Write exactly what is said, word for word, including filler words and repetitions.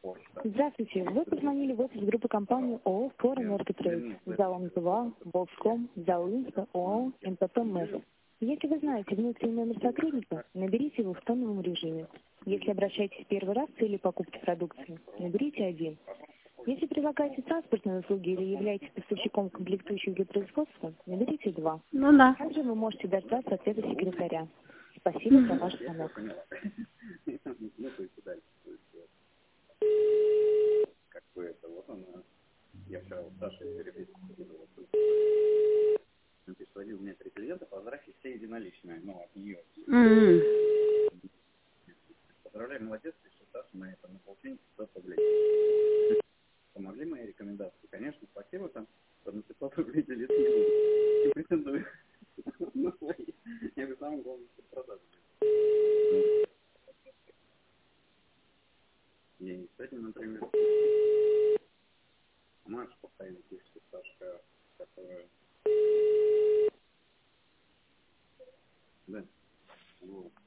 Здравствуйте. Вы позвонили в офис группы компании ООО «Фор Энерготрейд» с залом два, Болтком, зал Инста, ООО «МПП МЭС». Если вы знаете внутренний номер сотрудника, наберите его в тоновом режиме. Если обращаетесь первый раз с целью покупки продукции, наберите один. Если предлагаете транспортные услуги или являетесь поставщиком комплектующих для производства, наберите два. Ну да. Также вы можете дождаться ответа секретаря. Спасибо за ваш звонок. Как бы это вот она, я вчера у Саши переписку пересводил мне три клиента, поздравьте все единоличные, ну, от нее. Mm-hmm. Поздравляю, молодец, что Саша на это, на полтинник пятьсот рублей. Помогли мои рекомендации, конечно, спасибо там, что на пятьсот рублей делиться не буду. Не претендую. Я бы самое главное, что продажи. Я не сегодня, например, Маша постоянно пишет, Сашка, которая... Да. Вот.